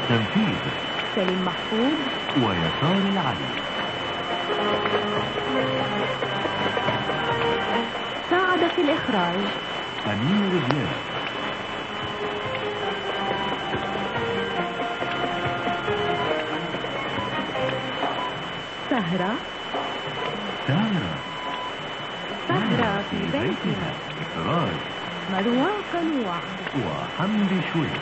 تنفيذ سليم محفوظ ويسار العلي. ساعد في الإخراج أمير زياد. سهرة في بيتها. إخراج مروان قنوع وحمدي شوية.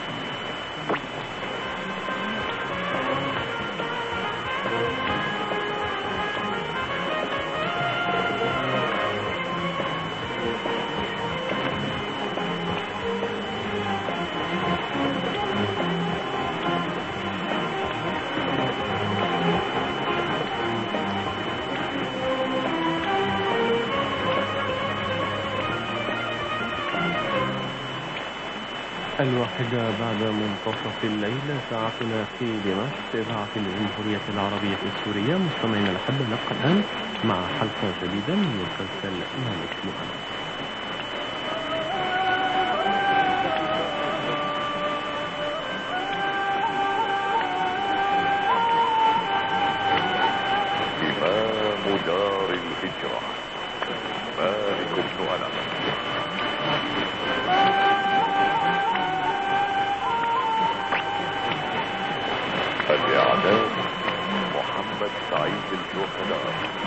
الواحدة بعد منتصف الليل، ساعتنا في دمشق، إذاعة الجمهورية العربية السورية. مستمعينا الأحبة، نبقى الآن مع حلقة جديدة من مسلسل مالك محمد. إمام دار الهجرة مالك بن أنس. الإعداد محمد سعيد الجوهدار.